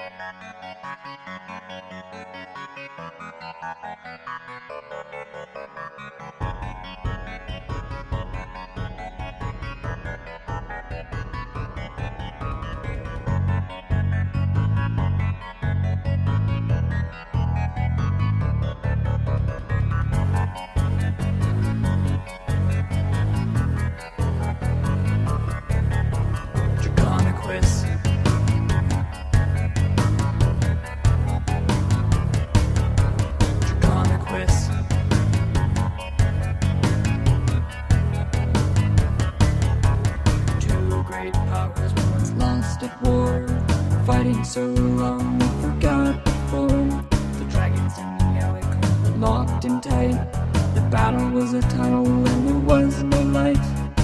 Draconequus. Draconequus. Two great powers were once lost at war, fighting so long we forgot before. The dragons and the alicorns were locked in tight. The battle was a tunnel and there was no light.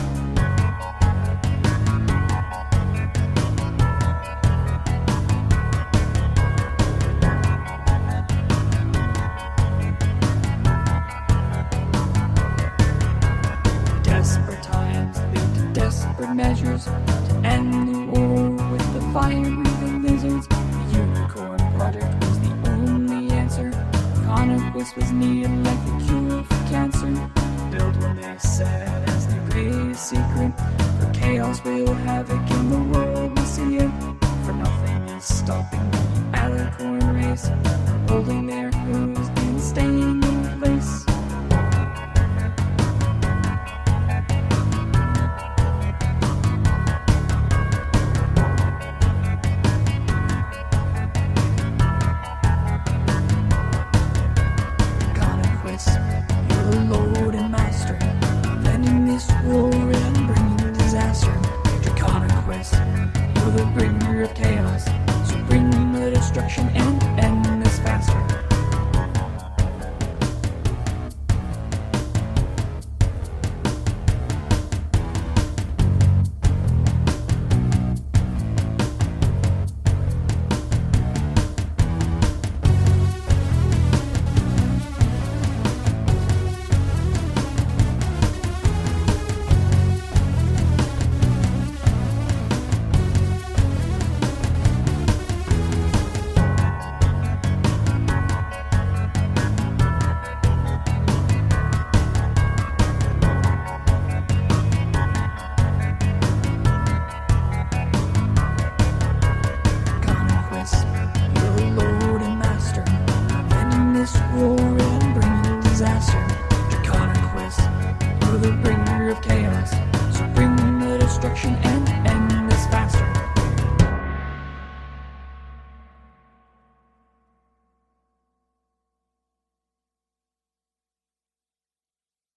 Desperate times lead to desperate measures to end the war with the fire-breathing lizards. The Unicorn Project was the only answer. Draconequus was needed like the cure for cancer. Build when they said as they raised secret, for chaos will havoc in the world we see it. For nothing is stopping the alicorn race from holding their hooves and staying in place. You're the lord and master, ending this war and bringing disaster. Draconequus, you're the bringer of chaos, so bring the destruction and